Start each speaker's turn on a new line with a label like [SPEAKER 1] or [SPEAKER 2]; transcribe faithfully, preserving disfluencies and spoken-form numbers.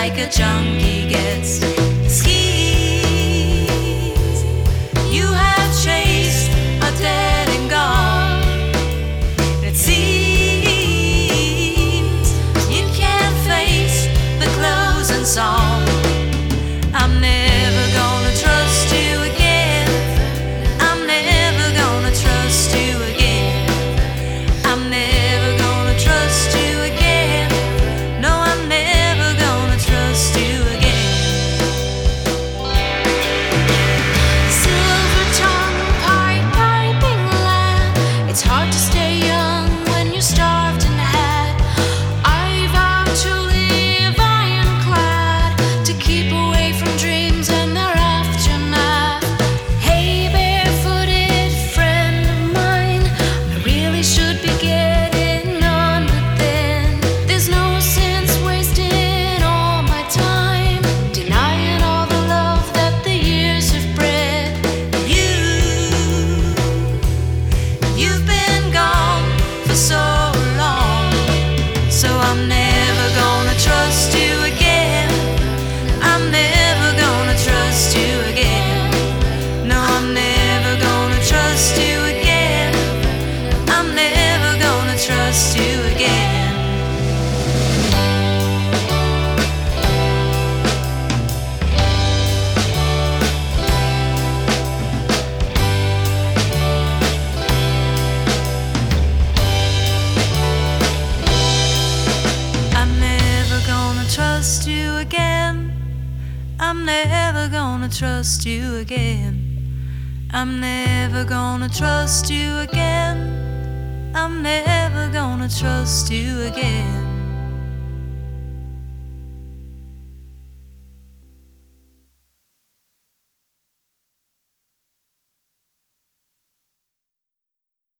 [SPEAKER 1] like a junkie gets. Schemes you have chased are dead and gone. It seems you can't face the closing song. I'm never gonna trust you again. I'm never gonna trust you again. I'm never gonna trust you again. No, I'm never gonna trust you again. Silver tongue, pipe piping land. It's hard to stay young when you're starved and had. I vow to live ironclad to keep away from dreams and their aftermath. Hey, barefooted friend of mine, I really should be getting on, but then there's no sense wasting all my time denying all the love that the years have bred. You, you've been gone for so long, so I'm never gonna trust you again. I'm never gonna trust you again. No, I'm never gonna trust you again. I'm never gonna trust you again. I'm never gonna trust you again. I'm never gonna trust you again. I'm never gonna trust you again. I'm never gonna trust you again.